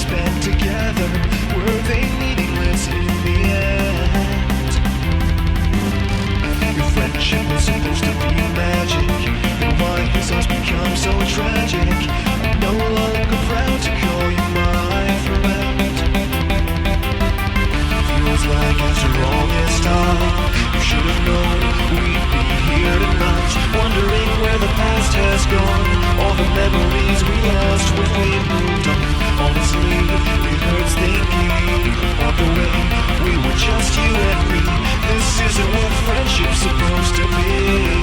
spent together, were they meaningless in the end? Your friendship was supposed to be magic, and why has ours become so tragic? I'm no longer proud to call you my friend. Feels like after all this time, you should have known we'd be here tonight, wondering where the past has gone, all the memories we lost when we moved on. Honestly, it hurts thinking about the way we were just you and me. This isn't what friendship's supposed to be.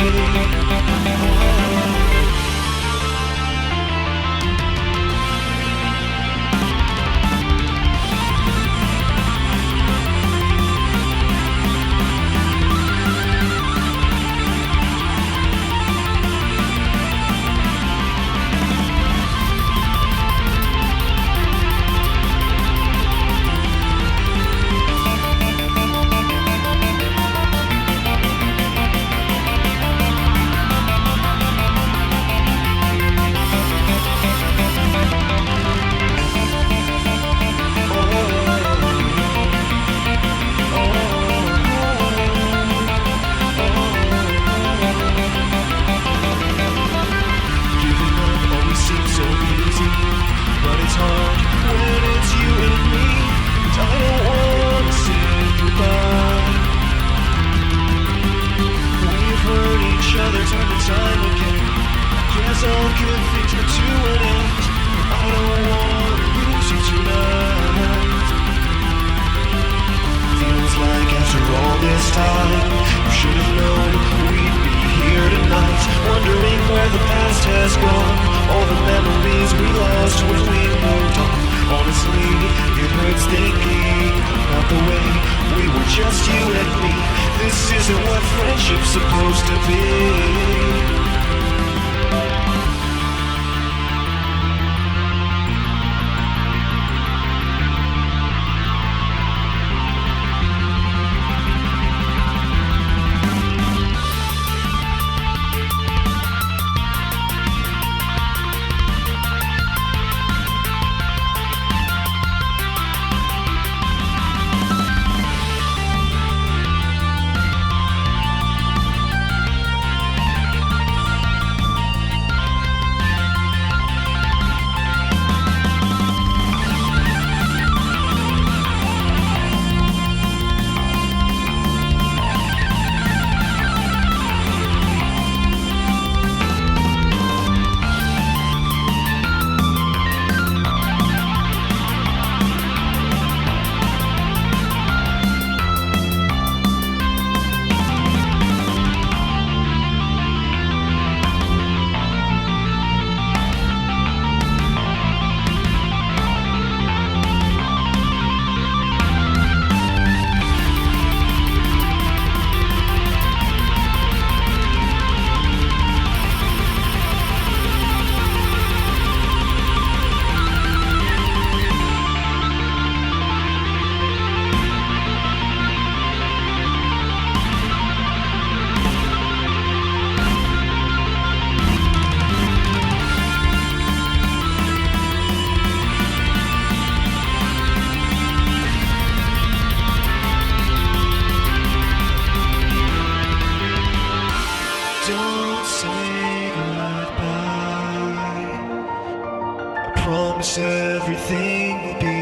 Everything will be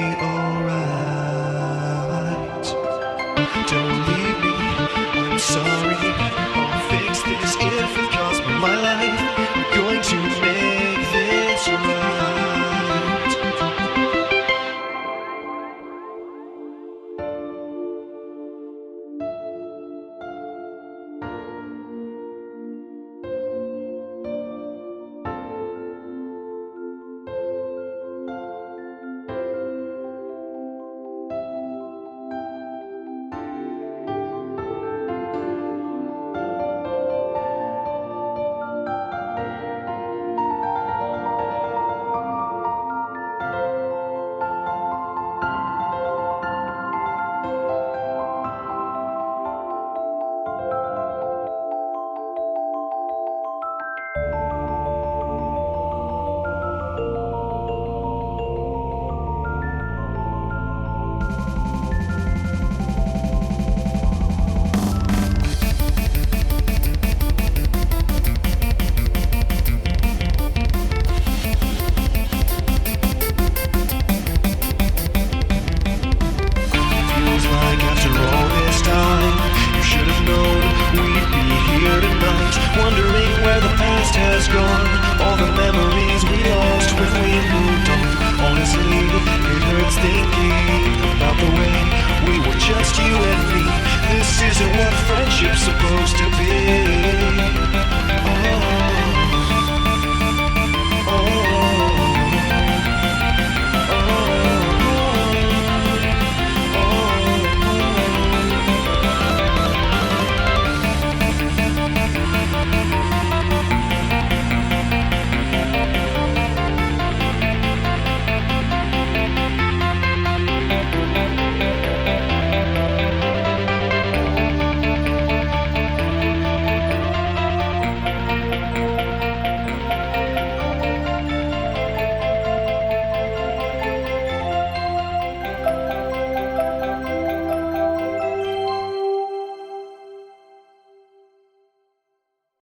alright. Don't leave me, I'm sorry. I'll fix this if it costs me my life. I'm going to make this right. here tonight, wondering where the past has gone, all the memories we lost when we moved on. Honestly, it hurts thinking about the way we were just you and me. This isn't what friendship's supposed to be.